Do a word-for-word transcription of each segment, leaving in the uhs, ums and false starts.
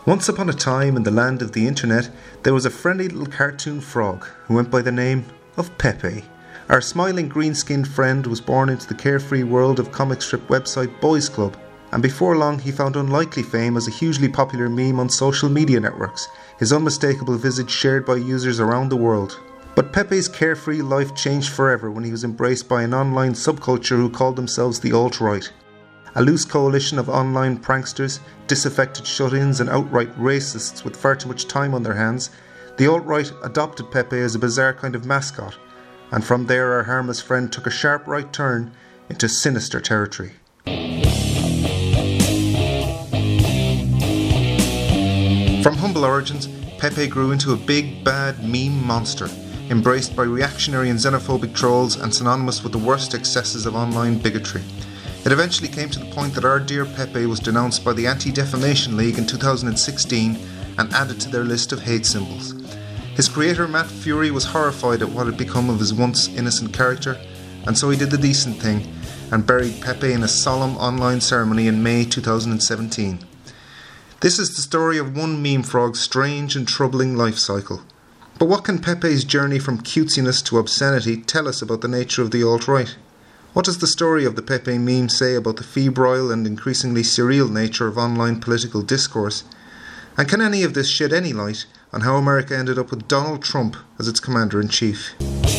Once upon a time in the land of the internet, there was a friendly little cartoon frog who went by the name of Pepe. Our smiling green-skinned friend was born into the carefree world of comic strip website Boys Club, and before long he found unlikely fame as a hugely popular meme on social media networks, his unmistakable visage shared by users around the world. But Pepe's carefree life changed forever when he was embraced by an online subculture who called themselves the alt-right. A loose coalition of online pranksters, disaffected shut-ins and outright racists with far too much time on their hands, the alt-right adopted Pepe as a bizarre kind of mascot, and from there our harmless friend took a sharp right turn into sinister territory. From humble origins, Pepe grew into a big, bad meme monster, embraced by reactionary and xenophobic trolls and synonymous with the worst excesses of online bigotry. It eventually came to the point that our dear Pepe was denounced by the Anti-Defamation League in two thousand sixteen and added to their list of hate symbols. His creator Matt Fury was horrified at what had become of his once innocent character, and so he did the decent thing and buried Pepe in a solemn online ceremony in May two thousand seventeen. This is the story of one meme frog's strange and troubling life cycle. But what can Pepe's journey from cutesiness to obscenity tell us about the nature of the alt-right? What does the story of the Pepe meme say about the febrile and increasingly surreal nature of online political discourse? And can any of this shed any light on how America ended up with Donald Trump as its commander-in-chief?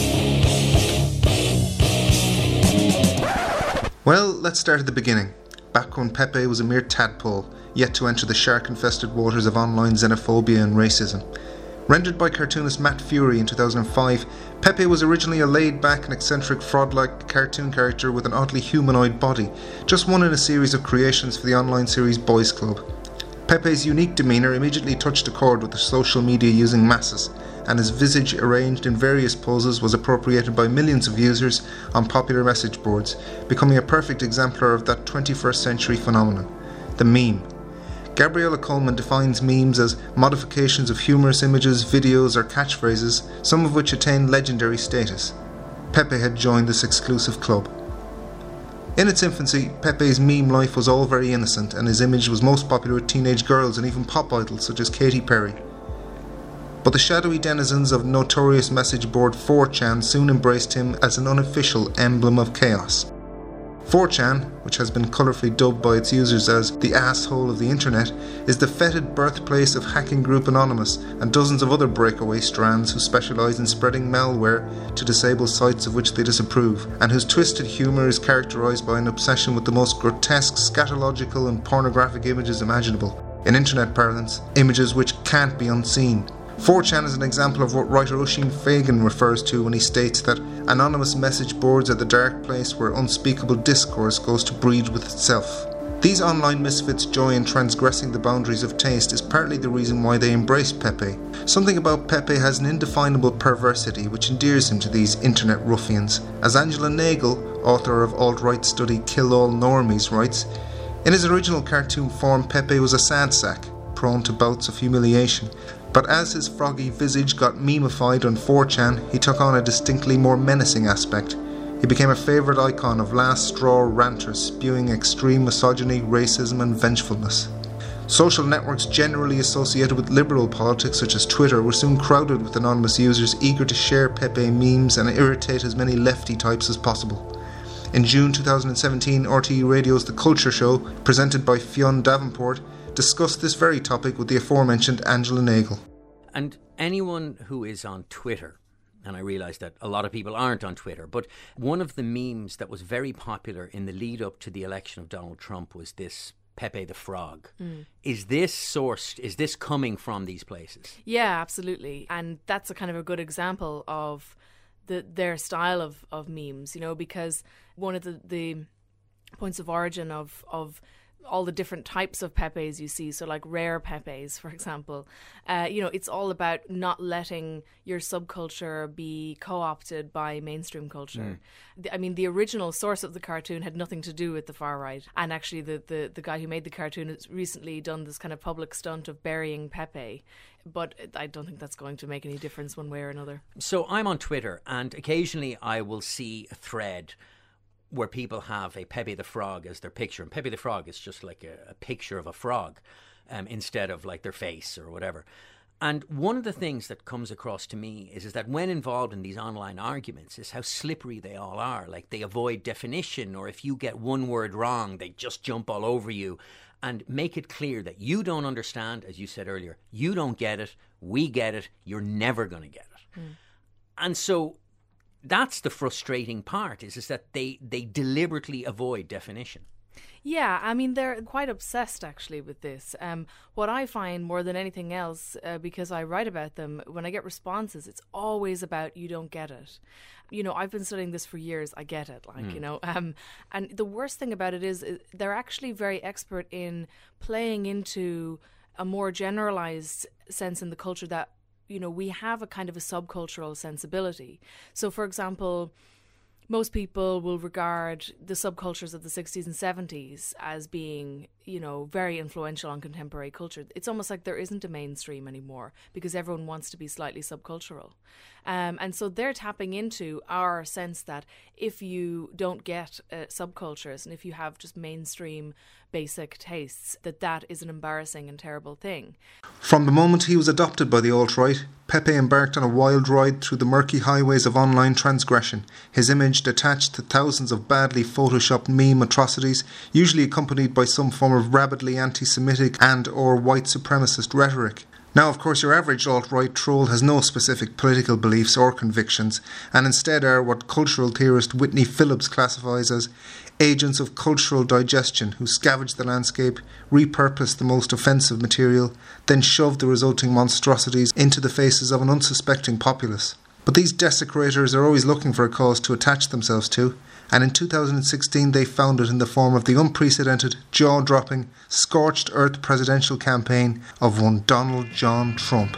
Well, let's start at the beginning, back when Pepe was a mere tadpole, yet to enter the shark-infested waters of online xenophobia and racism. Rendered by cartoonist Matt Fury in two thousand five, Pepe was originally a laid-back and eccentric fraud-like cartoon character with an oddly humanoid body, just one in a series of creations for the online series Boys Club. Pepe's unique demeanour immediately touched a chord with the social media-using masses, and his visage arranged in various poses was appropriated by millions of users on popular message boards, becoming a perfect exemplar of that twenty-first century phenomenon, the meme. Gabriella Coleman defines memes as modifications of humorous images, videos or catchphrases, some of which attain legendary status. Pepe had joined this exclusive club. In its infancy, Pepe's meme life was all very innocent, and his image was most popular with teenage girls and even pop idols such as Katy Perry. But the shadowy denizens of notorious message board four chan soon embraced him as an unofficial emblem of chaos. four chan, which has been colourfully dubbed by its users as the asshole of the internet, is the fetid birthplace of hacking group Anonymous and dozens of other breakaway strands who specialise in spreading malware to disable sites of which they disapprove, and whose twisted humour is characterised by an obsession with the most grotesque, scatological and pornographic images imaginable. In internet parlance, images which can't be unseen. four chan is an example of what writer Oisin Fagan refers to when he states that anonymous message boards are the dark place where unspeakable discourse goes to breed with itself. These online misfits' joy in transgressing the boundaries of taste is partly the reason why they embrace Pepe. Something about Pepe has an indefinable perversity which endears him to these internet ruffians. As Angela Nagel, author of alt-right study Kill All Normies, writes, in his original cartoon form Pepe was a sad sack, prone to bouts of humiliation. But as his froggy visage got memeified on four chan, he took on a distinctly more menacing aspect. He became a favourite icon of last straw ranters spewing extreme misogyny, racism and vengefulness. Social networks generally associated with liberal politics such as Twitter were soon crowded with anonymous users eager to share Pepe memes and irritate as many lefty types as possible. In June two thousand seventeen, R T E Radio's The Culture Show, presented by Fionn Davenport, discussed this very topic with the aforementioned Angela Nagel. And anyone who is on Twitter, and I realise that a lot of people aren't on Twitter, but one of the memes that was very popular in the lead up to the election of Donald Trump was this Pepe the Frog. Mm. Is this sourced, is this coming from these places? Yeah, absolutely. And that's a kind of a good example of the their style of, of memes, you know, because one of the, the points of origin of of all the different types of Pepes you see, so like rare Pepes, for example, uh, you know, it's all about not letting your subculture be co-opted by mainstream culture. Mm. I mean, the original source of the cartoon had nothing to do with the far right, and actually the, the, the guy who made the cartoon has recently done this kind of public stunt of burying Pepe, but I don't think that's going to make any difference one way or another. So I'm on Twitter, and occasionally I will see a thread where people have a Pepe the Frog as their picture. And Pepe the Frog is just like a, a picture of a frog. um, instead of like their face or whatever. And one of the things that comes across to me is, is that when involved in these online arguments is how slippery they all are. Like they avoid definition, or if you get one word wrong, they just jump all over you and make it clear that you don't understand, as you said earlier, you don't get it, we get it, you're never going to get it. Mm. And so that's the frustrating part, is, is that they, they deliberately avoid definition. Yeah, I mean, they're quite obsessed actually with this. Um, what I find more than anything else, uh, because I write about them, when I get responses, it's always about you don't get it. You know, I've been studying this for years. I get it, like, mm. you know. Um, and the worst thing about it is, is they're actually very expert in playing into a more generalized sense in the culture that, you know, we have a kind of a subcultural sensibility. So, for example, most people will regard the subcultures of the sixties and seventies as being, you know, very influential on contemporary culture. It's almost like there isn't a mainstream anymore because everyone wants to be slightly subcultural. Um, and so they're tapping into our sense that if you don't get uh, subcultures and if you have just mainstream basic tastes, that that is an embarrassing and terrible thing. From the moment he was adopted by the alt-right, Pepe embarked on a wild ride through the murky highways of online transgression, his image attached to thousands of badly photoshopped meme atrocities, usually accompanied by some form of rabidly anti-Semitic and or white supremacist rhetoric. Now, of course, your average alt-right troll has no specific political beliefs or convictions, and instead are what cultural theorist Whitney Phillips classifies as agents of cultural digestion who scavenge the landscape, repurpose the most offensive material, then shove the resulting monstrosities into the faces of an unsuspecting populace. But these desecrators are always looking for a cause to attach themselves to, and in two thousand sixteen they found it in the form of the unprecedented, jaw-dropping, scorched earth presidential campaign of one Donald John Trump.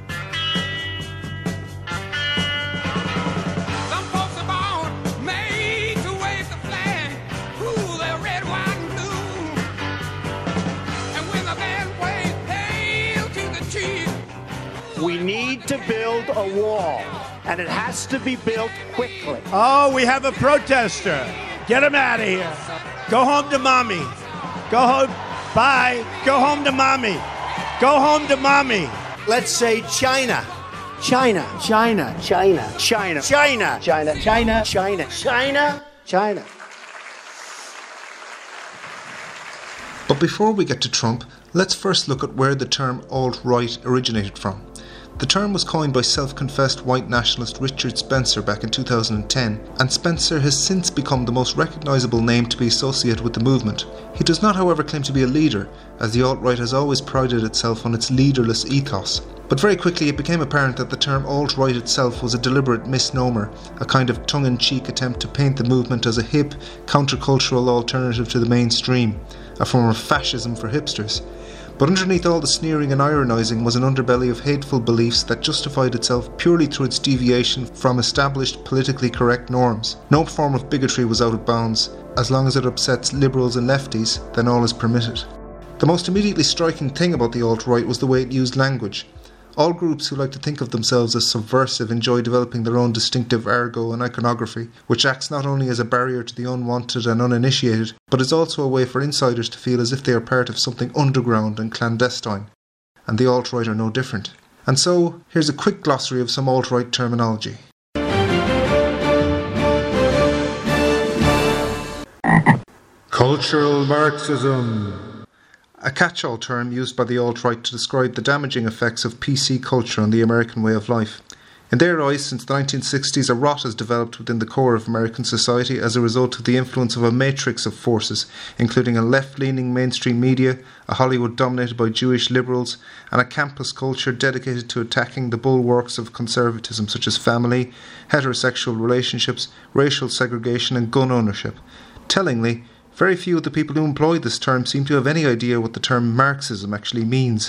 We need to build a wall, and it has to be built quickly. Oh, we have a protester. Get him out of here. Go home to mommy. Go home. Bye. Go home to mommy. Go home to mommy. Let's say China. China. China. China. China. China. China. China. China. China. China. But before we get to Trump, let's first look at where the term alt-right originated from. The term was coined by self-confessed white nationalist Richard Spencer back in two thousand ten, and Spencer has since become the most recognisable name to be associated with the movement. He does not, however, claim to be a leader, as the alt-right has always prided itself on its leaderless ethos. But very quickly it became apparent that the term alt-right itself was a deliberate misnomer, a kind of tongue-in-cheek attempt to paint the movement as a hip, countercultural alternative to the mainstream, a form of fascism for hipsters. But underneath all the sneering and ironising was an underbelly of hateful beliefs that justified itself purely through its deviation from established politically correct norms. No form of bigotry was out of bounds. As long as it upsets liberals and lefties, then all is permitted. The most immediately striking thing about the alt-right was the way it used language. All groups who like to think of themselves as subversive enjoy developing their own distinctive argot and iconography, which acts not only as a barrier to the unwanted and uninitiated, but is also a way for insiders to feel as if they are part of something underground and clandestine. And the alt-right are no different. And so, here's a quick glossary of some alt-right terminology. Cultural Marxism. A catch-all term used by the alt-right to describe the damaging effects of P C culture on the American way of life. In their eyes, since the nineteen sixties, a rot has developed within the core of American society as a result of the influence of a matrix of forces, including a left-leaning mainstream media, a Hollywood dominated by Jewish liberals, and a campus culture dedicated to attacking the bulwarks of conservatism such as family, heterosexual relationships, racial segregation and gun ownership. Tellingly, very few of the people who employ this term seem to have any idea what the term Marxism actually means.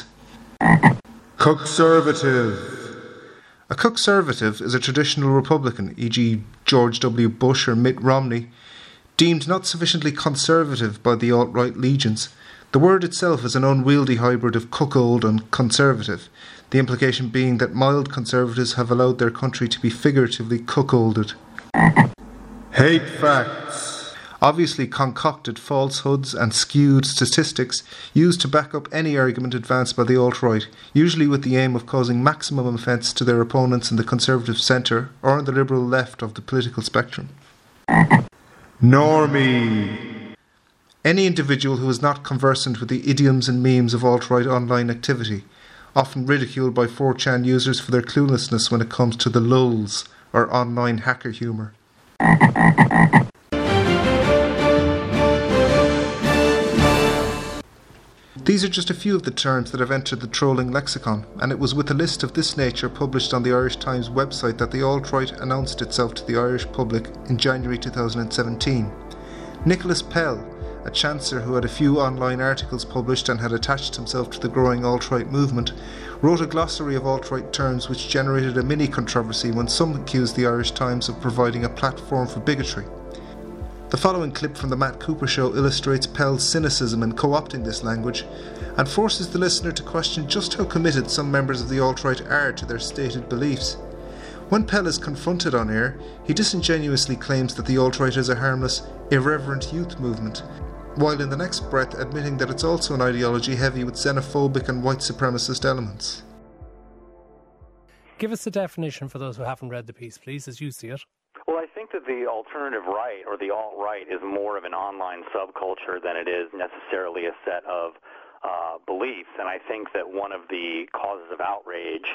Conservative. A conservative is a traditional Republican, for example George W. Bush or Mitt Romney, deemed not sufficiently conservative by the alt-right legions. The word itself is an unwieldy hybrid of cuckold and conservative, the implication being that mild conservatives have allowed their country to be figuratively cuckolded. Hate facts. obviously concocted falsehoods and skewed statistics used to back up any argument advanced by the alt-right, usually with the aim of causing maximum offence to their opponents in the conservative centre or on the liberal left of the political spectrum. Normie. Any individual who is not conversant with the idioms and memes of alt-right online activity, often ridiculed by four chan users for their cluelessness when it comes to the lulz or online hacker humour. These are just a few of the terms that have entered the trolling lexicon, and it was with a list of this nature published on the Irish Times website that the alt-right announced itself to the Irish public in January two thousand seventeen. Nicholas Pell, a chancer who had a few online articles published and had attached himself to the growing alt-right movement, wrote a glossary of alt-right terms which generated a mini-controversy when some accused the Irish Times of providing a platform for bigotry. The following clip from the Matt Cooper Show illustrates Pell's cynicism in co-opting this language and forces the listener to question just how committed some members of the alt-right are to their stated beliefs. When Pell is confronted on air, he disingenuously claims that the alt-right is a harmless, irreverent youth movement, while in the next breath admitting that it's also an ideology heavy with xenophobic and white supremacist elements. Give us the definition for those who haven't read the piece, please, as you see it. Well, I think that the alternative right, or the alt-right, is more of an online subculture than it is necessarily a set of uh, beliefs. And I think that one of the causes of outrage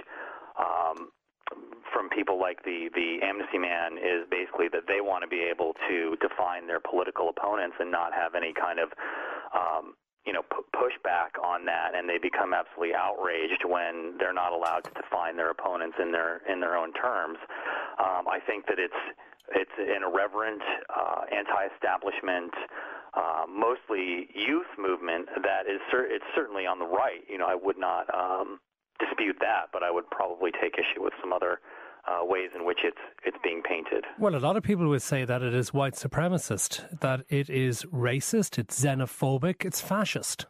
um, from people like the, the Amnesty Man is basically that they want to be able to define their political opponents and not have any kind of um, you know, p- pushback on that, and they become absolutely outraged when they're not allowed to define their opponents in their in their own terms. Um, I think that it's it's an irreverent, uh, anti-establishment, uh, mostly youth movement that is cer- it's certainly on the right. You know, I would not um, dispute that, but I would probably take issue with some other Uh, ways in which it's it's being painted. Well, a lot of people would say that it is white supremacist, that it is racist, it's xenophobic, it's fascist.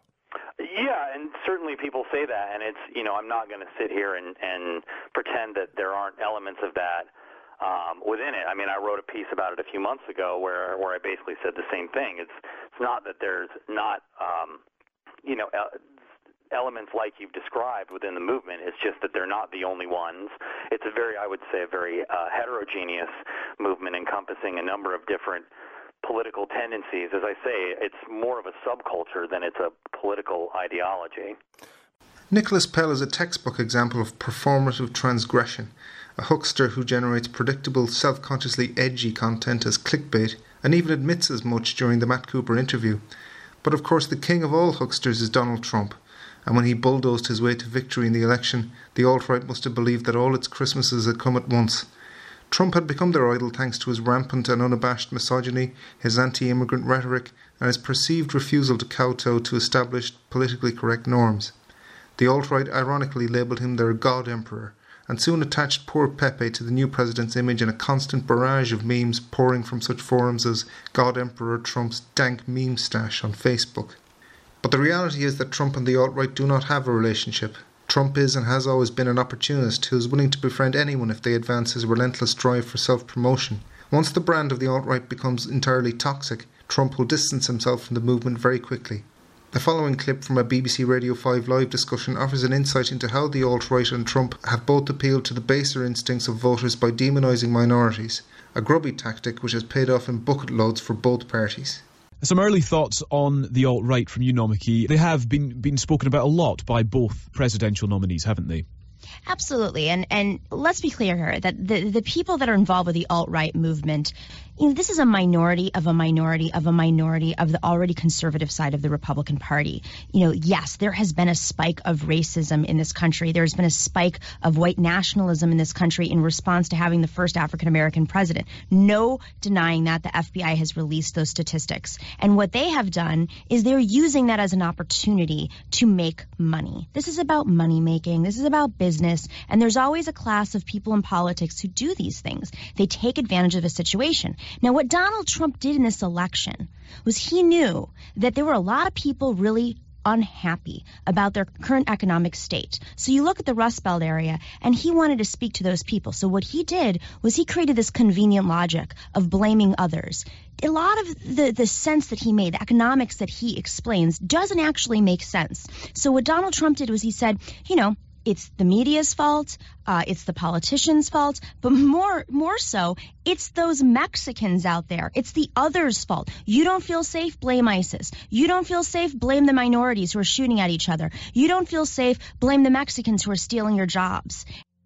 Yeah, and certainly people say that, and it's, you know, I'm not going to sit here and, and pretend that there aren't elements of that um, within it. I mean, I wrote a piece about it a few months ago where, where I basically said the same thing. It's, it's not that there's not, um, you know, uh, elements like you've described within the movement. It's just that they're not the only ones. It's a very, I would say, a very uh, heterogeneous movement encompassing a number of different political tendencies. As I say, it's more of a subculture than it's a political ideology. Nicholas Pell is a textbook example of performative transgression, a huckster who generates predictable, self-consciously edgy content as clickbait, and even admits as much during the Matt Cooper interview. But of course the king of all hucksters is Donald Trump, and when he bulldozed his way to victory in the election, the alt-right must have believed that all its Christmases had come at once. Trump had become their idol thanks to his rampant and unabashed misogyny, his anti-immigrant rhetoric, and his perceived refusal to kowtow to established politically correct norms. The alt-right ironically labelled him their God Emperor, and soon attached poor Pepe to the new president's image in a constant barrage of memes pouring from such forums as God Emperor Trump's dank meme stash on Facebook. But the reality is that Trump and the alt-right do not have a relationship. Trump is and has always been an opportunist who is willing to befriend anyone if they advance his relentless drive for self-promotion. Once the brand of the alt-right becomes entirely toxic, Trump will distance himself from the movement very quickly. The following clip from a B B C Radio five Live discussion offers an insight into how the alt-right and Trump have both appealed to the baser instincts of voters by demonising minorities, a grubby tactic which has paid off in bucket loads for both parties. Some early thoughts on the alt-right from you, Nomiki. They have been, been spoken about a lot by both presidential nominees, haven't they? Absolutely. And and let's be clear here that the, the people that are involved with the alt-right movement, you know, this is a minority of a minority of a minority of the already conservative side of the Republican Party. You know, yes, there has been a spike of racism in this country. There's been a spike of white nationalism in this country in response to having the first African-American president. No denying that. The F B I has released those statistics. And what they have done is they're using that as an opportunity to make money. This is about money making. This is about business. And there's always a class of people in politics who do these things. They take advantage of a situation. Now, what Donald Trump did in this election was he knew that there were a lot of people really unhappy about their current economic state. So you look at the Rust Belt area, and he wanted to speak to those people. So what he did was he created this convenient logic of blaming others. a lot of the, the sense that he made, the economics that he explains, doesn't actually make sense. So what Donald Trump did was he said, you know, it's the media's fault, uh, it's the politicians' fault, but more more so, it's those Mexicans out there. It's the others' fault. You don't feel safe, blame ISIS. You don't feel safe, blame the minorities who are shooting at each other. You don't feel safe, blame the Mexicans who are stealing your jobs.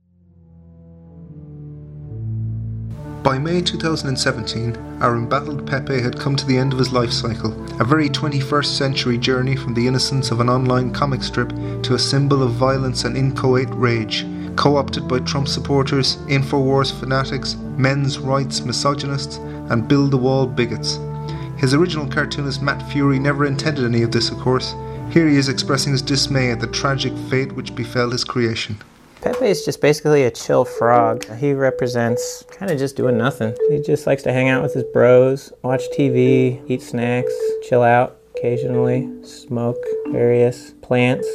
By May two thousand seventeen, our embattled Pepe had come to the end of his life cycle, a very twenty-first century journey from the innocence of an online comic strip to a symbol of violence and inchoate rage, co-opted by Trump supporters, Infowars fanatics, men's rights misogynists, and build-the-wall bigots. His original cartoonist Matt Fury never intended any of this, of course. Here he is expressing his dismay at the tragic fate which befell his creation. Pepe is just basically a chill frog. He represents kind of just doing nothing. He just likes to hang out with his bros, watch T V, eat snacks, chill out occasionally, smoke various plants.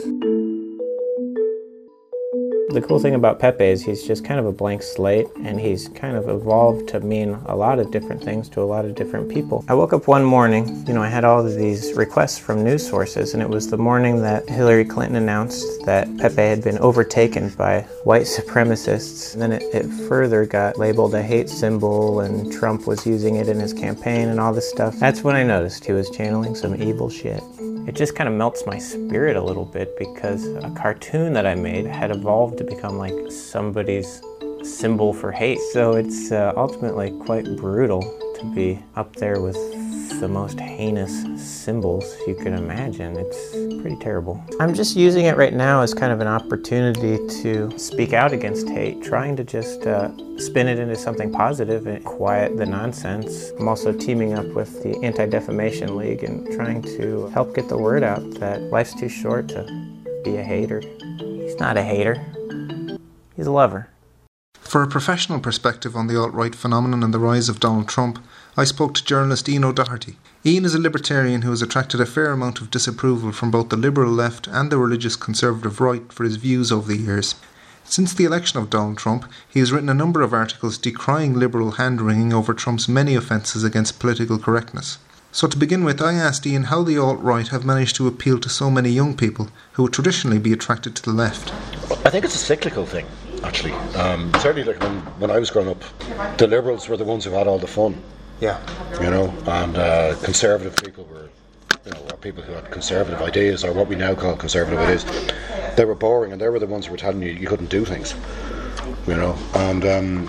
The cool thing about Pepe is he's just kind of a blank slate, and he's kind of evolved to mean a lot of different things to a lot of different people. I woke up one morning, you know, I had all of these requests from news sources, and it was the morning that Hillary Clinton announced that Pepe had been overtaken by white supremacists. And then it, it further got labeled a hate symbol, and Trump was using it in his campaign and all this stuff. That's when I noticed he was channeling some evil shit. It just kind of melts my spirit a little bit, because a cartoon that I made had evolved to become like somebody's symbol for hate. So it's uh, ultimately quite brutal to be up there with the most heinous symbols you can imagine. It's pretty terrible. I'm just using it right now as kind of an opportunity to speak out against hate, trying to just uh, spin it into something positive and quiet the nonsense. I'm also teaming up with the Anti-Defamation League and trying to help get the word out that life's too short to be a hater. He's not a hater. He's a lover. For a professional perspective on the alt-right phenomenon and the rise of Donald Trump, I spoke to journalist Ian O'Doherty. Ian is a libertarian who has attracted a fair amount of disapproval from both the liberal left and the religious conservative right for his views over the years. Since the election of Donald Trump, he has written a number of articles decrying liberal hand-wringing over Trump's many offences against political correctness. So to begin with, I asked Ian how the alt-right have managed to appeal to so many young people who would traditionally be attracted to the left. I think it's a cyclical thing, actually. Um, certainly, like when, when I was growing up, the liberals were the ones who had all the fun. Yeah. You know, and uh, conservative people were, you know, people who had conservative ideas, or what we now call conservative ideas. They were boring, and they were the ones who were telling you you couldn't do things. You know, and um,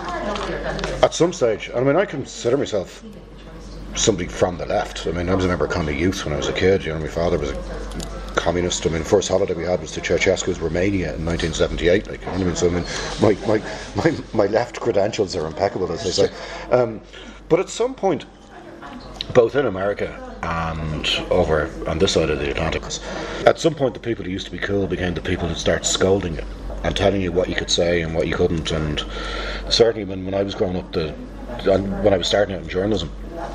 at some stage, I mean, I consider myself somebody from the left. I mean, I was a member of Communist Youth when I was a kid. You know, my father was a communist. I mean, the first holiday we had was to Ceausescu's Romania in nineteen seventy-eight. Like, you know what I mean? So, I mean, my, my, my, my left credentials are impeccable, as they say. Um, but at some point, both in America and over on this side of the Atlantic, at some point the people who used to be cool became the people who start scolding you and telling you what you could say and what you couldn't. And certainly when, when I was growing up, the when I was starting out in journalism,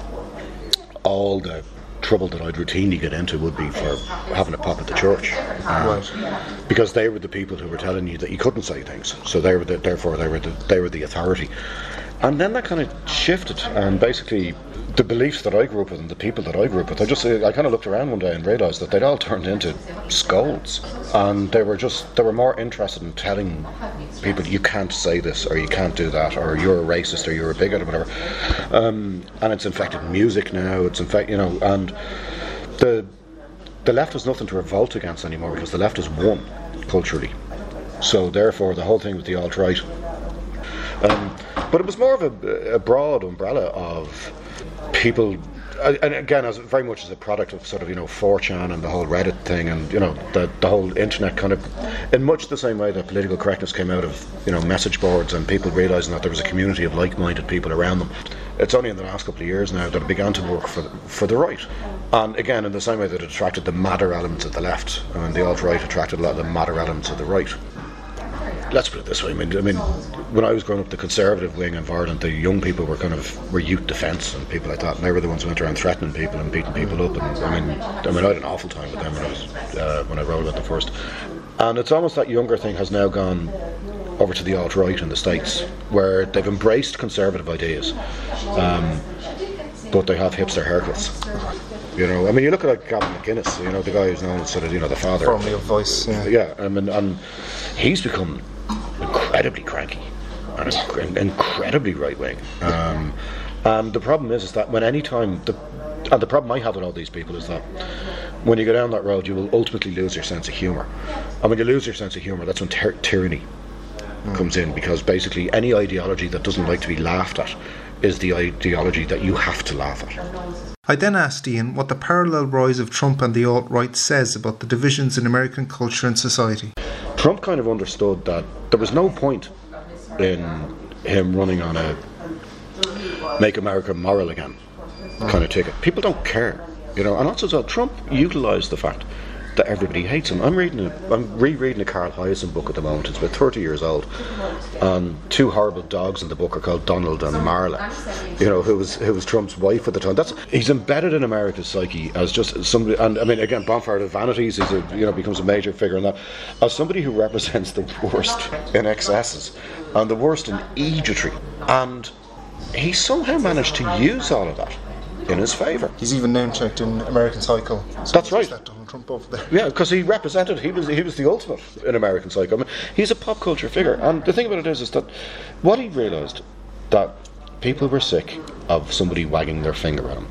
all the trouble that I'd routinely get into would be for having a pop at the church, um, right. Because they were the people who were telling you that you couldn't say things. So they were the, therefore they were the, they were the authority. And then that kind of shifted, and basically the beliefs that I grew up with and the people that I grew up with, I just I kind of looked around one day and realised that they'd all turned into scolds, and they were just they were more interested in telling people you can't say this or you can't do that or you're a racist or you're a bigot or whatever. Um, and it's infected music now. It's infect you know, and the the left has nothing to revolt against anymore because the left has won culturally. So therefore, the whole thing with the alt-right. Um, but it was more of a, a broad umbrella of people, and again, as very much as a product of sort of, you know, four chan and the whole Reddit thing, and, you know, the the whole internet kind of, in much the same way that political correctness came out of, you know, message boards and people realising that there was a community of like-minded people around them. It's only in the last couple of years now that it began to work for the, for the right. And again, in the same way that it attracted the madder elements of the left, I mean, the alt-right attracted a lot of the madder elements of the right. Let's put it this way. I mean, I mean, when I was growing up, the conservative wing of Ireland, the young people were kind of were youth defence and people like that, and they were the ones who went around threatening people and beating people up. And I mean, I mean, I had an awful time with them when I was uh, when I wrote about them first. And it's almost that younger thing has now gone over to the alt-right in the States, where they've embraced conservative ideas. Um, but they have hipster haircuts. You know, I mean, you look at like Gavin McInnes, you know, the guy who's known as sort of, you know, the father. Formerly of Voice, yeah. Yeah, I mean, and he's become incredibly cranky and inc- incredibly right-wing. Um, and the problem is, is that when any time, the, and the problem I have with all these people is that when you go down that road, you will ultimately lose your sense of humour. And when you lose your sense of humour, that's when ter- tyranny mm. comes in, because basically any ideology that doesn't like to be laughed at is the ideology that you have to laugh at. I then asked Ian what the parallel rise of Trump and the alt-right says about the divisions in American culture and society. Trump kind of understood that there was no point in him running on a make America moral again kind of ticket. People don't care, you know. And also, as well, Trump utilised the fact that everybody hates him. I'm reading, a, I'm rereading a Carl Hiaasen book at the moment. It's about thirty years old. And two horrible dogs in the book are called Donald and Marla. You know, who was who was Trump's wife at the time. That's he's embedded in America's psyche as just somebody. And I mean, again, Bonfire of Vanities is a, you know becomes a major figure in that as somebody who represents the worst in excesses and the worst in egoistry. And he somehow managed to use all of that in his favour. He's even name-checked in American Psycho. So that's right. That Donald Trump over there. Yeah, because he represented, he was he was the ultimate in American Psycho. I mean, he's a pop culture figure. And the thing about it is, is that what he realised, that people were sick of somebody wagging their finger at him.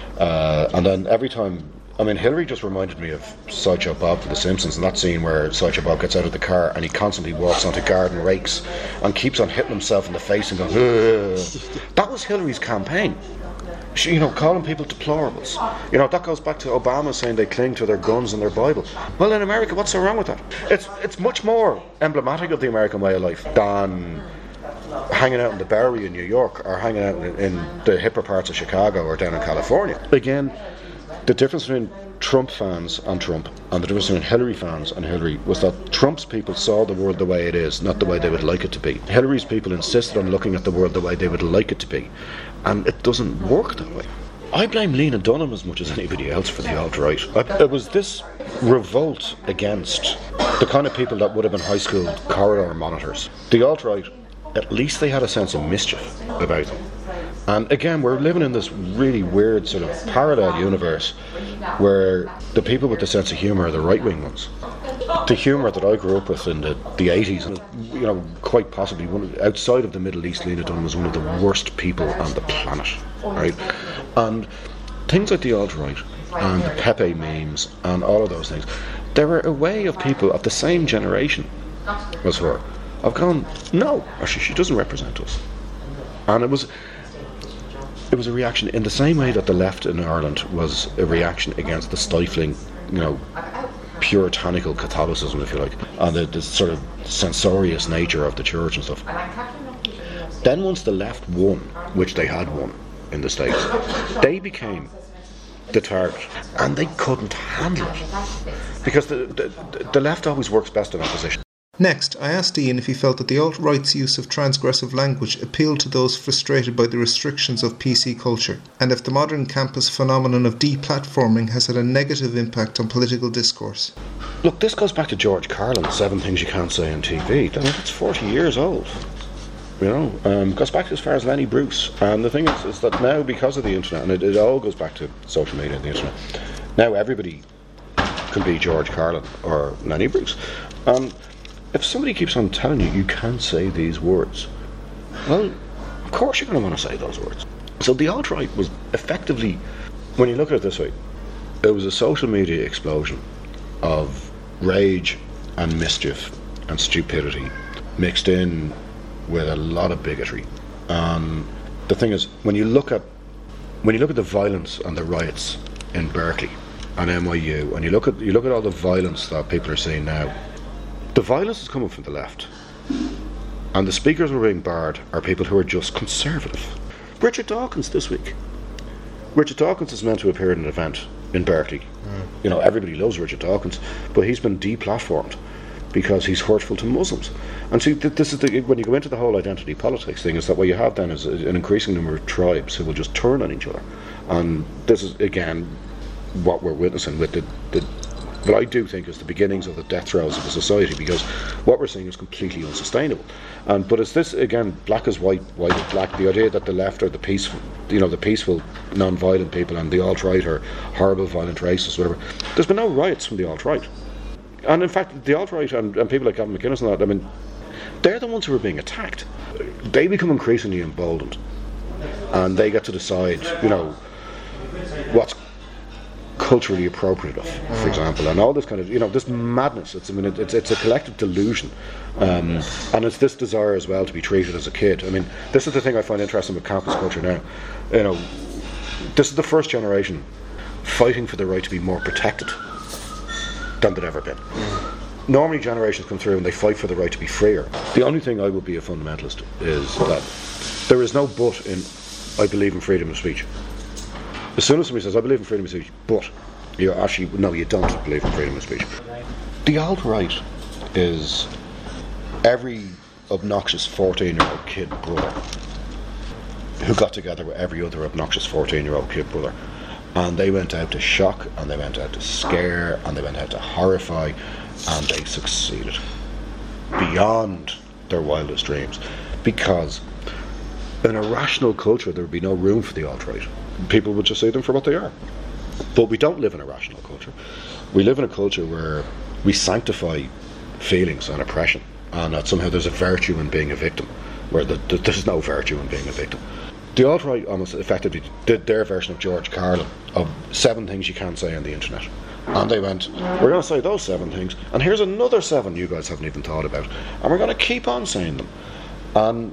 Uh, and then every time, I mean, Hillary just reminded me of Sideshow Bob from The Simpsons, and that scene where Sideshow Bob gets out of the car and he constantly walks onto garden rakes and keeps on hitting himself in the face and goes, ugh. That was Hillary's campaign. She, you know, calling people deplorables. You know, that goes back to Obama saying they cling to their guns and their Bible. Well, in America, what's so wrong with that? It's it's much more emblematic of the American way of life than hanging out in the Bowery in New York or hanging out in, in the hipper parts of Chicago or down in California. Again, the difference between Trump fans and Trump and the difference between Hillary fans and Hillary was that Trump's people saw the world the way it is, not the way they would like it to be. Hillary's people insisted on looking at the world the way they would like it to be, and it doesn't work that way. I blame Lena Dunham as much as anybody else for the alt-right. It was this revolt against the kind of people that would have been high school corridor monitors. The alt-right, at least they had a sense of mischief about them. And again, we're living in this really weird sort of parallel universe where the people with the sense of humour are the right-wing ones. The humour that I grew up with in the, the eighties, and you know, quite possibly one of, outside of the Middle East, Lena Dunham was one of the worst people on the planet, right? And things like the alt-right and the Pepe memes and all of those things, they were a way of people of the same generation as her of going, no, actually she doesn't represent us. And it was it was a reaction in the same way that the left in Ireland was a reaction against the stifling, you know, puritanical Catholicism, if you like, and the, the sort of censorious nature of the church and stuff. Then once the left won, which they had won in the States, they became the target, and they couldn't handle it, because the, the, the left always works best in opposition. Next, I asked Ian if he felt that the alt-right's use of transgressive language appealed to those frustrated by the restrictions of P C culture, and if the modern campus phenomenon of deplatforming has had a negative impact on political discourse. Look, this goes back to George Carlin, Seven Things You Can't Say on T V. I mean, that's forty years old. You know, um, goes back as far as Lenny Bruce. And the thing is, is that now, because of the internet, and it, it all goes back to social media and the internet, now everybody can be George Carlin or Lenny Bruce. Um, if somebody keeps on telling you you can't say these words, well, of course you're going to want to say those words. So the alt-right was effectively, when you look at it this way, it was a social media explosion of rage and mischief and stupidity mixed in with a lot of bigotry. Um, the thing is, when you look at when you look at the violence and the riots in Berkeley and N Y U, and you look at you look at all the violence that people are seeing now, the violence is coming from the left, and the speakers who are being barred are people who are just conservative. Richard Dawkins this week. Richard Dawkins is meant to appear at an event in Berkeley. Mm. You know, everybody loves Richard Dawkins, but he's been deplatformed because he's hurtful to Muslims. And see, this is the, when you go into the whole identity politics thing, is that what you have then is an increasing number of tribes who will just turn on each other. And this is, again, what we're witnessing with the, the but I do think it's the beginnings of the death throes of a society, because what we're seeing is completely unsustainable. And but it's this, again, black is white, white is black. The idea that the left are the peaceful, you know, the peaceful, non-violent people, and the alt-right are horrible, violent racists, whatever. There's been no riots from the alt-right, and in fact, the alt-right and, and people like Gavin McInnes and that, I mean, they're the ones who are being attacked. They become increasingly emboldened, and they get to decide, you know, what's culturally appropriate of, for example, and all this kind of, you know, this madness. It's, I mean, it, it's it's a collective delusion, um, and it's this desire as well to be treated as a kid. I mean, this is the thing I find interesting with campus culture now. You know, this is the first generation fighting for the right to be more protected than they'd ever been. Normally, generations come through and they fight for the right to be freer. The only thing I would be a fundamentalist is that there is no but in I believe in freedom of speech. As soon as somebody says, I believe in freedom of speech, but you actually, no, you don't believe in freedom of speech. The alt-right is every obnoxious fourteen-year-old kid brother who got together with every other obnoxious fourteen-year-old kid brother. And they went out to shock, and they went out to scare, and they went out to horrify, and they succeeded beyond their wildest dreams. Because in a rational culture, there would be no room for the alt-right. People would just see them for what they are. But we don't live in a rational culture. We live in a culture where we sanctify feelings and oppression, and that somehow there's a virtue in being a victim, where the, the, there's no virtue in being a victim. The alt-right almost effectively did their version of George Carlin, of seven things you can't say on the internet. And they went, we're going to say those seven things, and here's another seven you guys haven't even thought about, and we're going to keep on saying them. And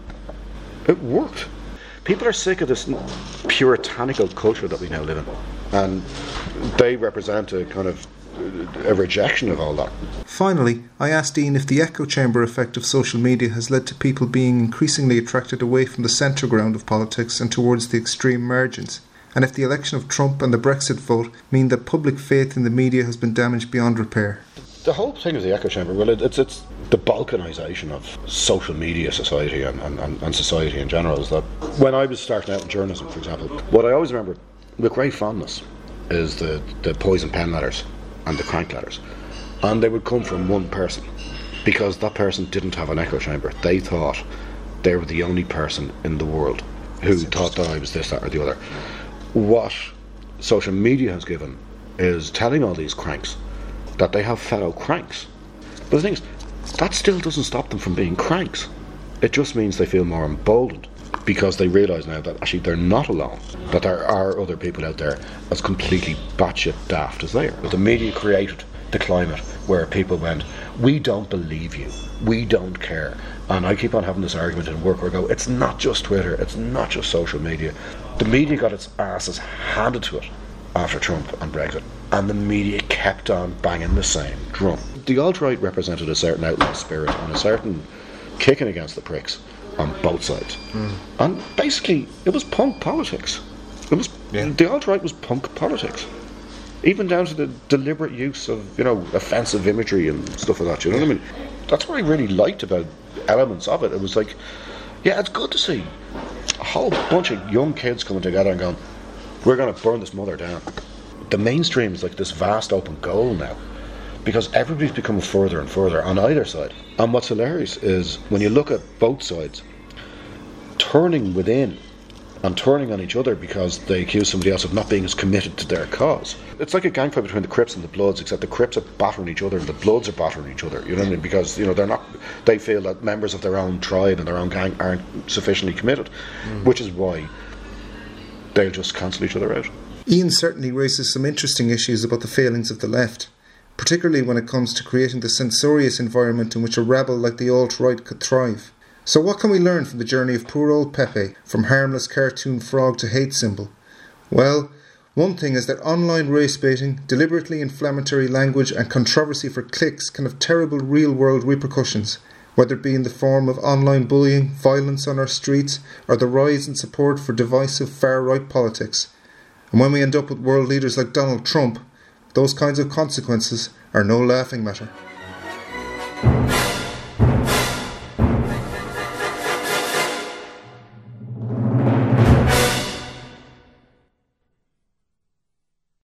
it worked. People are sick of this puritanical culture that we now live in, and they represent a kind of a rejection of all that. Finally, I asked Ian if the echo chamber effect of social media has led to people being increasingly attracted away from the centre ground of politics and towards the extreme margins, and if the election of Trump and the Brexit vote mean that public faith in the media has been damaged beyond repair. The whole thing of the echo chamber, well, it, it's it's the balkanisation of social media society and, and, and society in general. Is that when I was starting out in journalism, for example, what I always remember with great fondness is the, the poison pen letters and the crank letters. And they would come from one person, because that person didn't have an echo chamber. They thought they were the only person in the world who thought that I was this, that or the other. What social media has given is telling all these cranks that they have fellow cranks. But the thing is, that still doesn't stop them from being cranks. It just means they feel more emboldened, because they realise now that actually they're not alone, that there are other people out there as completely batshit daft as they are. But the media created the climate where people went, we don't believe you, we don't care. And I keep on having this argument in work where I go, it's not just Twitter, it's not just social media. The media got its asses handed to it after Trump and Brexit, and the media kept on banging the same drum. The alt-right represented a certain outlaw spirit and a certain kicking against the pricks on both sides. Mm. And basically, it was punk politics. It was yeah. The alt-right was punk politics, even down to the deliberate use of, you know, offensive imagery and stuff like that. You know yeah. what I mean? That's what I really liked about elements of it. It was like, yeah, it's good to see a whole bunch of young kids coming together and going, we're going to burn this mother down. The mainstream is like this vast open goal now, because everybody's becoming further and further on either side. And what's hilarious is when you look at both sides turning within and turning on each other because they accuse somebody else of not being as committed to their cause. It's like a gang fight between the Crips and the Bloods, except the Crips are battering each other and the Bloods are battering each other. You know what I mean? Because, you know, they're not, they feel that members of their own tribe and their own gang aren't sufficiently committed, mm. which is why they'll just cancel each other out. Ian certainly raises some interesting issues about the failings of the left, particularly when it comes to creating the censorious environment in which a rabble like the alt-right could thrive. So what can we learn from the journey of poor old Pepe, from harmless cartoon frog to hate symbol? Well, one thing is that online race baiting, deliberately inflammatory language and controversy for clicks can have terrible real-world repercussions, whether it be in the form of online bullying, violence on our streets, or the rise in support for divisive far-right politics. And when we end up with world leaders like Donald Trump, those kinds of consequences are no laughing matter.